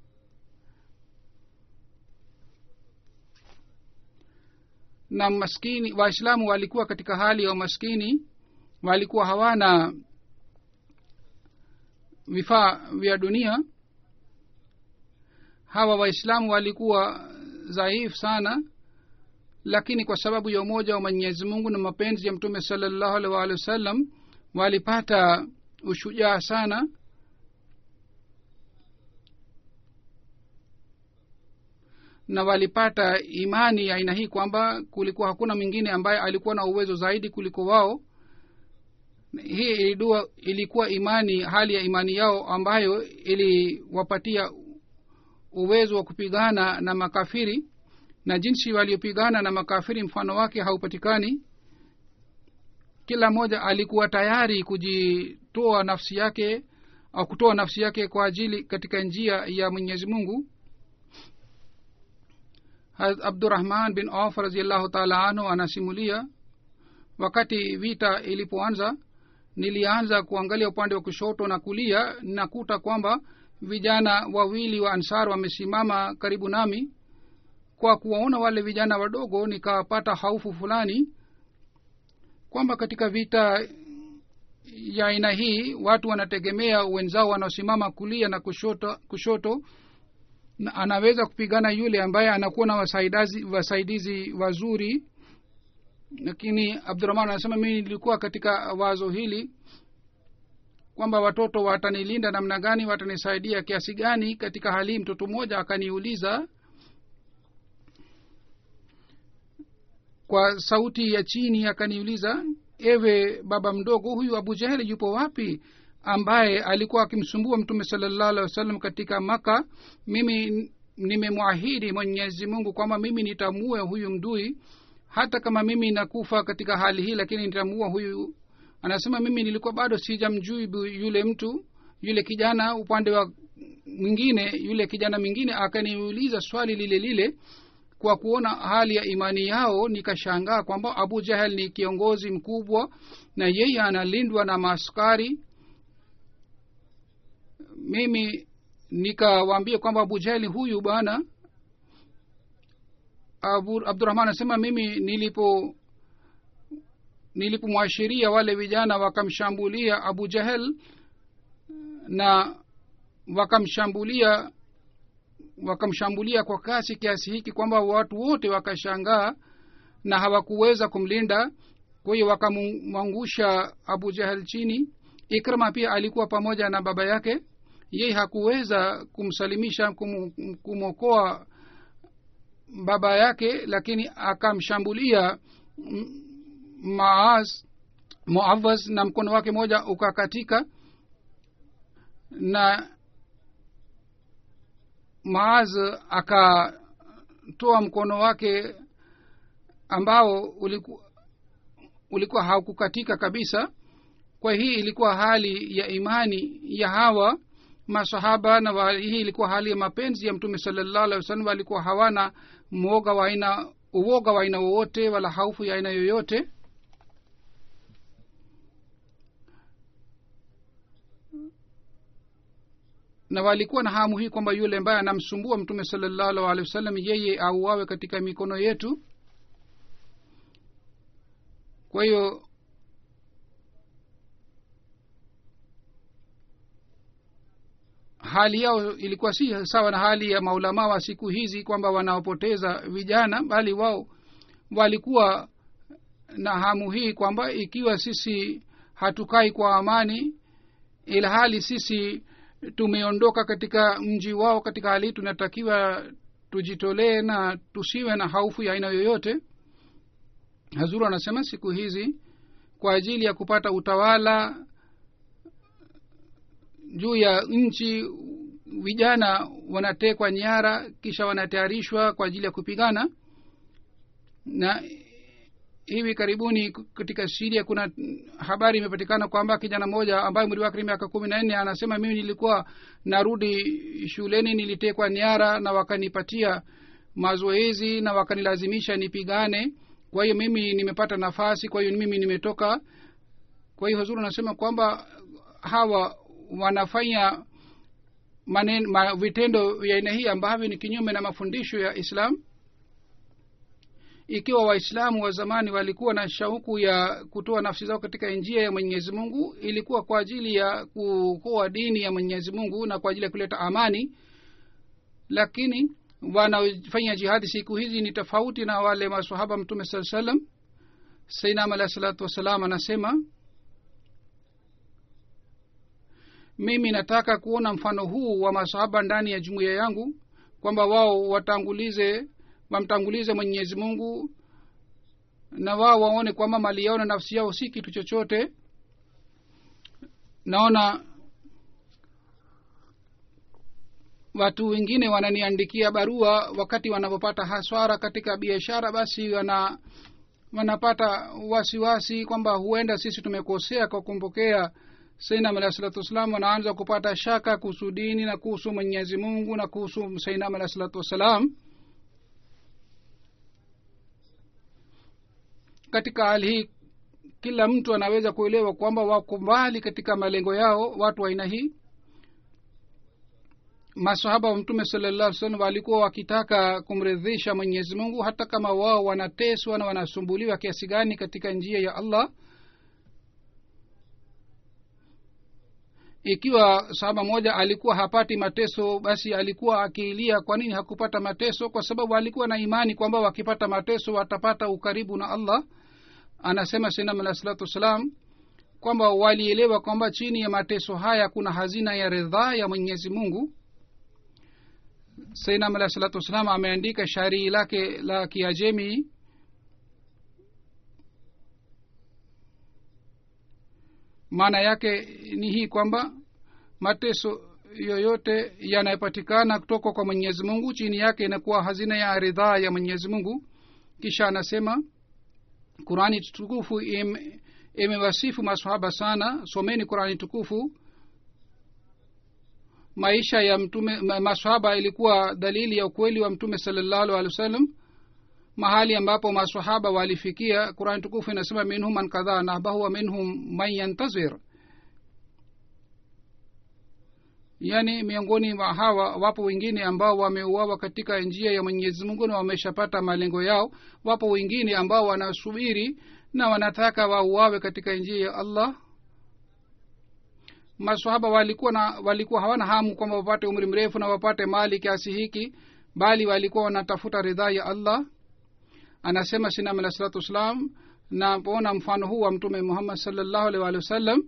Na maskini Waislamu walikuwa katika hali ya umaskini, walikuwa hawana vifaa vya dunia. Hawa waislamu walikuwa dhaifu sana, lakini kwa sababu ya umoja wa Mwenyezi Mungu na mapenzi ya Mtume sallallahu alaihi wasallam walipata ushujaa sana. Na walipata imani ya aina hii kwamba kulikuwa hakuna mwingine ambaye alikuwa na uwezo zaidi kuliko wao. Hii ilikuwa imani, hali ya imani yao ambayo iliwapatia uwezo wa kupigana na makafiri, na jinsi waliopigana na makafiri mfano wake haupatikani. Kila mmoja alikuwa tayari kujitoa nafsi yake au kutoa nafsi yake kwa ajili katika njia ya Mwenyezi Mungu. Abdurrahman bin Auf radhiyallahu ta'ala anhu anasimulia, wakati vita ilipoanza nilianza kuangalia upande wa kushoto na kulia, nakuta kwamba vijana wawili wa Ansar wamesimama karibu nami. Kwa kuwaona wale vijana wadogo nikapata hofu fulani kwamba katika vita ya aina hii watu wanategemea wenzao wanaosimama kulia na kushoto na anaweza kupigana yule ambaye anakuwa na wasaidizi wazuri. Lakini Abdurrahman anasema mimi nilikuwa katika wazo hili kwamba watoto watanilinda namna gani, watanisaidia kiasi gani. Katika hali mtoto mmoja akaniuliza kwa sauti ya chini, akaniuliza, ewe baba mdogo, huyu Abu Jahel yupo wapi ambaye alikuwa akimsumbua Mtume sallallahu alaihi wasallam katika Maka? Mimi nimemwahidi Mwenyezi Mungu kwamba mimi nitamuua huyu mdui, hata kama mimi nakufa katika hali hii, lakini nitamuua huyu. Anasema mimi nilikuwa bado sijamjibu yule mtu, yule kijana. Upande wa mwingine yule kijana mwingine akaniuliza swali lile lile. Kwa kuona hali ya imani yao nikashangaa kwamba Abu Jahal ni kiongozi mkubwa na yeye analindwa na maaskari. Mimi nikawaambia kwamba Abu Jahal huyu bwana. Abdurrahman anasema mimi nilipomwashiria wale vijana wakamshambulia Abu Jahal na wakamshambulia kwa kiasi hiki kwamba watu wote wakashangaa na hawakuweza kumlinda. Kwa hiyo wakamwangusha Abu Jahal chini. Ikrama pia alikuwa pamoja na baba yake, yeye hakuweza kumsalimisha kumokoa baba yake, lakini akamshambulia Muawaz na mkono wake moja ukakatika, na Muaz akatoa mkono wake ambao ulikuwa haukukatika kabisa. Kwa hii ilikuwa hali ya imani ya hawa masahaba, na hii ilikuwa hali ya mapenzi ya Mtume sallallahu alaihi wasallam. Walikuwa hawana uoga wa aina wowote wala haufu ya aina yoyote. Na walikuwa na hamu hii kwamba yule ambaye anamsumbua Mtume sallallahu alaihi wasallam yeye auawe katika mikono yetu. Kwa hiyo hali yao ilikuwa si sawa na hali ya maulama wa siku hizi kwamba wanaopoteza vijana, bali wao walikuwa na hamu hii kwamba ikiwa sisi hatukai kwa amani, ila hali sisi tumeondoka katika mji wao, katika hali tunatakiwa tujitolee na tusiwe na haufu ya aina yoyote. Hazuru anasema siku hizi kwa ajili ya kupata utawala juu ya nchi, vijana wanatekwa nyara kisha wanatayarishwa kwa ajili ya kupigana. Na hivi karibuni katika Syria kuna habari imepatikana kwamba kijana mmoja ambaye umri wake miaka 14 anasema mimi nilikuwa narudi shuleni, nilitekwa nyara na wakanipatia mazoezi na wakanilazimisha nipigane. Kwa hiyo mimi nimepata nafasi, kwa hiyo mimi nimetoka. Kwa hiyo Huzuri anasema kwamba hawa wanafanya vitendo vya aina hii ambavyo ni kinyume na mafundisho ya Islam. ikiwa waislamu wa zamani walikuwa na shauku ya kutoa nafsi zao katika njia ya Mwenyezi Mungu, ilikuwa kwa ajili ya kuokoa dini ya Mwenyezi Mungu na kwa ajili ya kuleta amani. Lakini wanaofanya jihadi siku hizi ni tofauti na wale maswahaba Mtume sallallahu alaihi wasallam. Sayyidina alayhi salatu wasalam anasema, mimi nataka kuona mfano huu wa maswahaba ndani ya jumuiya yangu, kwamba wao wamtangulize Mwenyezi Mungu na wao waone kwamba mali yao na nafsi yao si kitu chochote. Naona watu wengine wananiandikia barua wakati wanapopata hasara katika biashara, basi wanapata wasiwasi kwamba huenda sisi tumekosea kwa kumpokea Sayyidina alayhi salatu wasalam. Wanaanza kupata shaka kuhusu dini na kuhusu Mwenyezi Mungu na kuhusu Sayyidina alayhi salatu wasalam. Katika hali hii kila mtu anaweza kuelewa kwamba wako mbali katika malengo yao. Watu wa aina hii, masahaba wa Mtume sallallahu alaihi wasallam, walikuwa wakitaka kumridhisha Mwenyezi Mungu hata kama wao wanateswa na wanasumbuliwa kiasi gani katika njia ya Allah. Ikiwa sahaba moja alikuwa hapati mateso, basi alikuwa akilia kwa nini hakupata mateso, kwa sababu alikuwa na imani kwamba wakipata mateso watapata ukaribu na Allah. Anasema Sayyidina alayhi salatu wasalam kwamba walielewa kwamba chini ya mateso haya kuna hazina ya ridhaa ya Mwenyezi Mungu. Sayyidina alayhi salatu wasalam ameandika shairi lake la Kiajemi. Maana yake ni hii kwamba mateso yoyote yanayopatikana kutoka kwa Mwenyezi Mungu chini yake inakuwa hazina ya ridhaa ya Mwenyezi Mungu. Kisha anasema Qur'ani tukufu imewasifu maswahaba sana. Someni Qur'ani tukufu. Maisha ya mtume maswahaba ilikuwa dalili ya ukweli wa Mtume sallallahu alaihi wasallam. Mahali ambapo maswahaba walifikia, Qur'an tukufu inasema minhum man kadha nabahu wa minhum man yantazir, yani miongoni mwa hawa wapo wengine ambao wameuawa katika njia ya Mwenyezi Mungu na wameshapata malengo yao. Wapo wengine ambao wanasubiri na wanataka wauawe katika njia ya Allah. Maswahaba walikuwa hawana hamu kwamba wapate umri mrefu na wapate mali kiasi hiki, bali walikuwa wanatafuta ridhaa ya Allah. Anasema Sayyidina alayhi salatu wasalam, na poona mfano huu wa Mtume Muhammad sallallahu alaihi wasallam,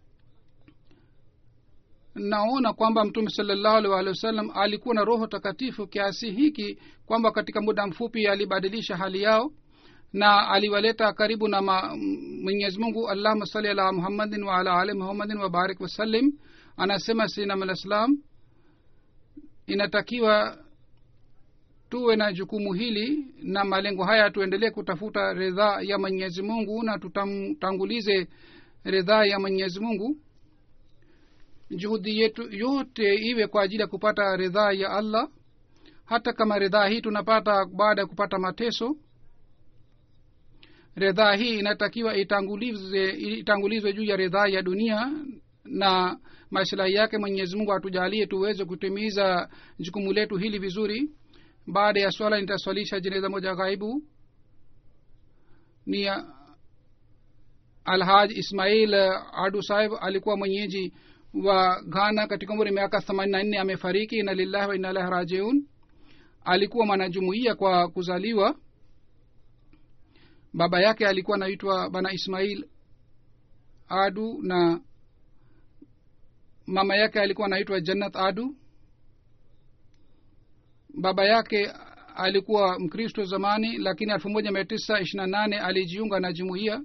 naona kwamba Mtume sallallahu alaihi wasallam alikuwa na roho takatifu kiasi hiki kwamba katika muda mfupi alibadilisha hali yao na aliwaleta karibu na Mwenyezi Mungu. Allahumma salli ala Muhammadin wa ala ali Muhammadin wa barik wa sallim. Anasema Sayyidina alayhi salam, inatakiwa tuwe na jukumu hili na malengo haya, tuendelee kutafuta ridhaa ya Mwenyezi Mungu na tutangulize ridhaa ya Mwenyezi Mungu. Juhudi yetu yote iwe kwa ajili ya kupata ridhaa ya Allah, hata kama ridhaa hii tunapata baada ya kupata mateso. Ridhaa hii inatakiwa itangulizwe juu ya ridhaa ya dunia na maslahi yake. Mwenyezi Mungu atujalie tuweze kutimiza jukumu letu hili vizuri. Baada ya swala nitaswalisha jeneza moja ghaibu. Ni Alhaj Ismail Adu Sahib, alikuwa mwenyeji wa Ghana katika umri miaka 84. Amefariki, na lillahi wa inna ilaihi rajiun. Alikuwa mwanajumuiya kwa kuzaliwa. Baba yake alikuwa anaitwa Bana Ismail Adu na mama yake alikuwa anaitwa Jannat Adu. Baba yake alikuwa Mkristo zamani, lakini 1928 alijiunga na jumuiya.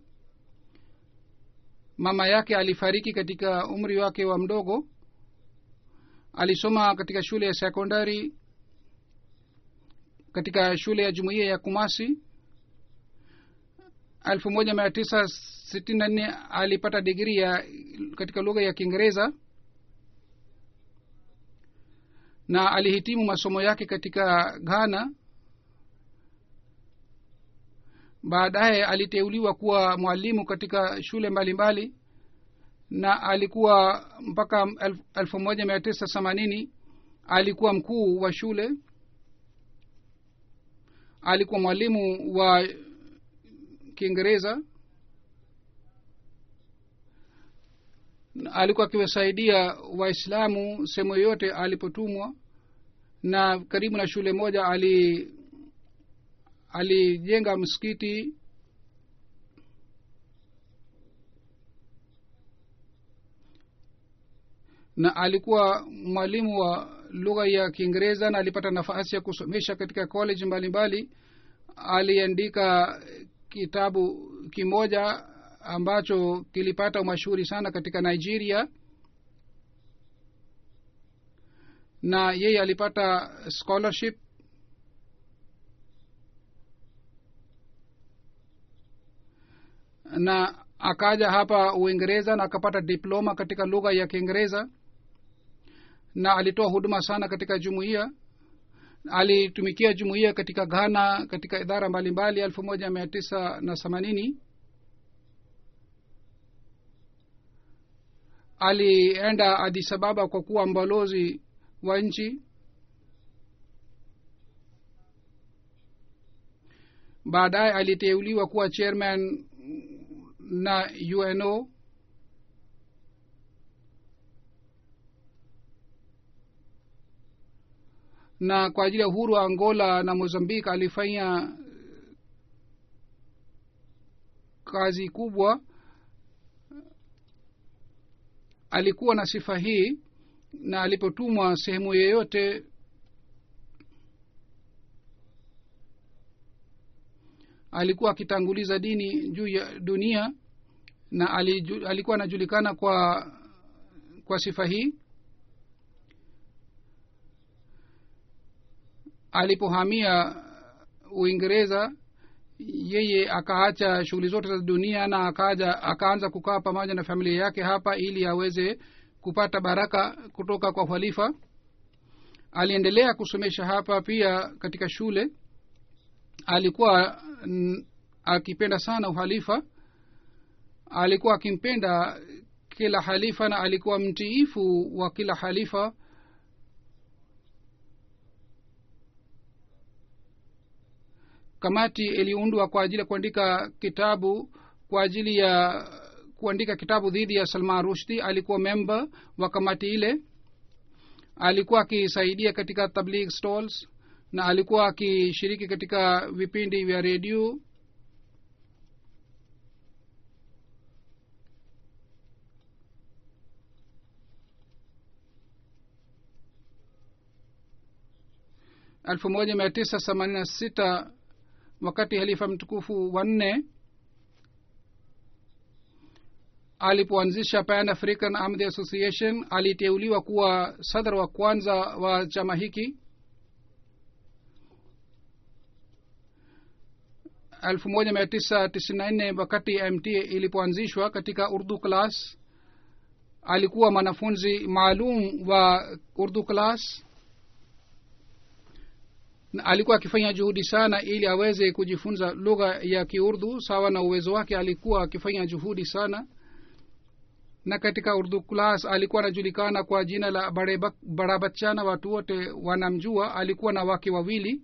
Mama yake alifariki katika umri wake wa mdogo. Alisoma katika shule ya sekondari katika shule ya jumuiya ya Kumasi. 1964 alipata degree katika lugha ya Kiingereza na alihitimu masomo yake katika Ghana. Baadaye aliteuliwa kuwa mwalimu katika shule mbalimbali na alikuwa mpaka 1980 alikuwa mkuu wa shule. alikuwa mwalimu wa Kiingereza. Alikuwa akiwasaidia Waislamu sehemu yote alipotumwa, na karibu na shule moja alijenga msikiti. Na alikuwa mwalimu wa lugha ya Kiingereza, na alipata nafasi ya kusomesha katika college mbalimbali. Aliandika kitabu kimoja ambacho kilipata umashuhuri sana katika Nigeria, na yeye alipata scholarship. Na akaja hapa Uingereza na akapata diploma katika lugha ya Kiingereza, na alitoa huduma sana katika jumuiya. Alitumikia jumuiya katika Ghana katika idara mbalimbali 1980. Alienda Addis Ababa kwa kuwa mbalozi wa nchi. Baadaye aliteuliwa kuwa chairman na UNO. Na kwa ajili ya uhuru wa Angola na Mozambique alifanya kazi kubwa. Alikuwa na sifa hii, na alipotumwa sehemu yoyote alikuwa akitanguliza dini juu ya dunia, na alikuwa anajulikana kwa sifa hii. Alipohamia Uingereza, yeye akaacha shughuli zote za dunia na akaanza kukaa pamoja na familia yake hapa ili aweze kupata baraka kutoka kwa khalifa. Aliendelea kusomesha hapa pia katika shule. Alikuwa akipenda sana uhalifa. Alikuwa akimpenda kila halifa na alikuwa mtiifu wa kila halifa. Kamati iliundwa kwa ajili ya kuandika kitabu, kwa ajili ya kuandika kitabu dhidi ya Salman Rushdie. Alikuwa member wa kamati ile. Alikuwa akisaidia katika tabligh stalls, na alikuwa akishiriki katika vipindi vya redio. elfu moja mia tisa themanini na sita wakati halifa mtukufu wa 4 alipoanzisha Pan African Ahmadi Association, aliteuliwa kuwa sadr wa kwanza wa chama hiki. 1994 wakati MTA ilipoanzishwa katika Urdu class, alikuwa mwanafunzi maalum wa Urdu class, na alikuwa akifanya juhudi sana ili aweze kujifunza lugha ya Kiurdu sawa na uwezo wake. Alikuwa akifanya juhudi sana, na katika Urdu class alikuwa anajulikana kwa jina la Bada Bachana. Watu wote wanamjua. Alikuwa na wake wawili.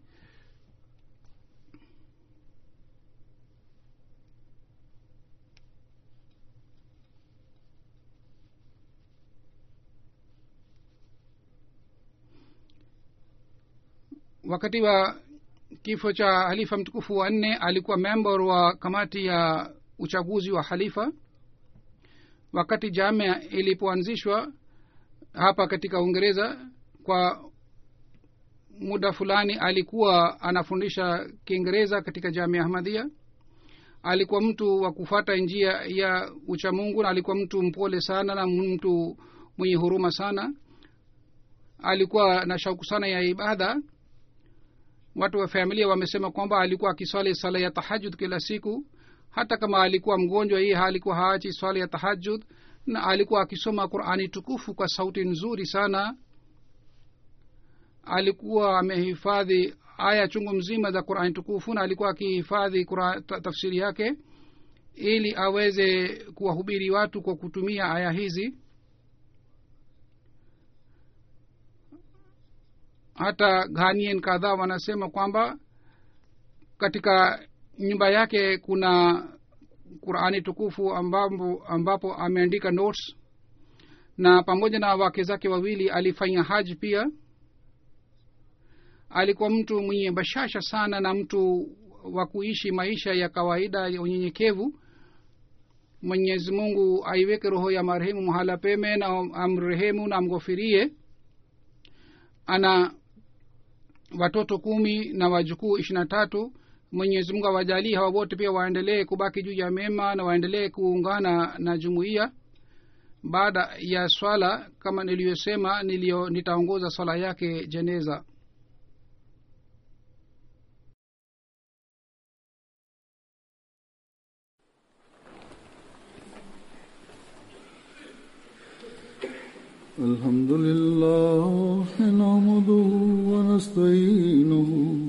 Wakati wa kifo cha halifa mtukufu wa 4 alikuwa member wa kamati ya uchaguzi wa halifa. Wakati jamia ilipoanzishwa hapa katika Uingereza, kwa muda fulani alikuwa anafundisha Kiingereza katika Jamia Ahmadiyya. Alikuwa mtu wa kufuata njia ya uchamungu, na alikuwa mtu mpole sana na mtu mwenye huruma sana. Alikuwa na shauku sana ya ibada. Watu wa familia wamesema kwamba alikuwa akiswali sala ya tahajjud kila siku. Hata kama alikuwa mgonjwa, yeye alikuwa haachi swala ya tahajjud, na alikuwa akisoma Qur'ani tukufu kwa sauti nzuri sana. Alikuwa amehifadhi aya chungu mzima za Qur'ani tukufu, na alikuwa akihifadhi tafsiri yake ili aweze kuwahubiri watu kwa kutumia aya hizi. Hata Ghanaian kadhaa wanasema kwamba katika nyumba yake kuna Qur'ani tukufu ambapo ameandika notes, na pamoja na wake zake wawili alifanya haji pia. Alikuwa mtu mwenye bashasha sana na mtu wa kuishi maisha ya kawaida ya unyenyekevu. Mwenyezi Mungu aiweke roho ya marehemu mahala pema na amrehemu na amghofirie. Ana watoto 10 na wajukuu 23. Mwenyezi Mungu awajalie hawa wote pia waendelee kubaki juu ya mema na waendelee kuungana na jumuiya. Baada ya swala kama niliyosema nitaongoza swala yake jeneza. Alhamdulillah nahmaduhu wa nasta'inuhu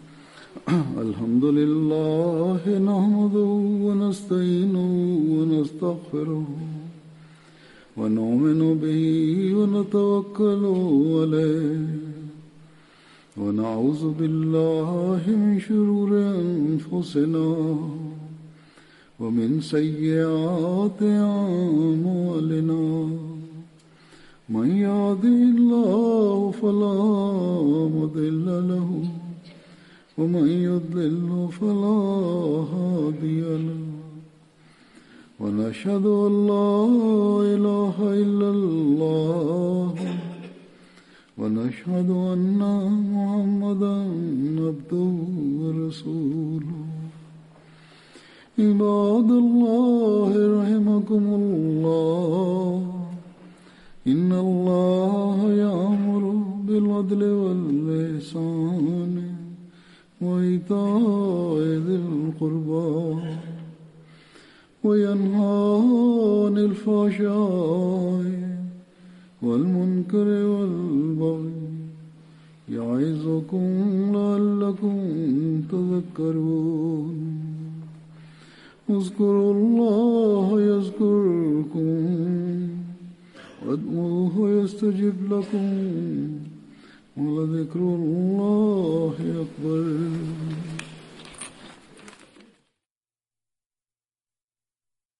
alhamdulillah nahmaduhu wa nasta'inuhu wa nastaghfiruh wa nu'minu bihi wa natawakkalu alayhi wa na'udhu billahi min shururi anfusina wa min sayyiati a'malina. من يهده الله فلا مضل له ومن يضلل فلا هادي له ونشهد أن لا إله إلا الله ونشهد أن محمدا عبده ورسوله. عباد الله رحمكم الله إن الله يأمر بالعدل والإحسان وإيتاء ذي القربى وينهى عن الفحشاء والمنكر والبغي يعظكم لعلكم تذكرون. اذكروا الله يذكركم وادعوه يستجب لكم ولذكر الله أكبر.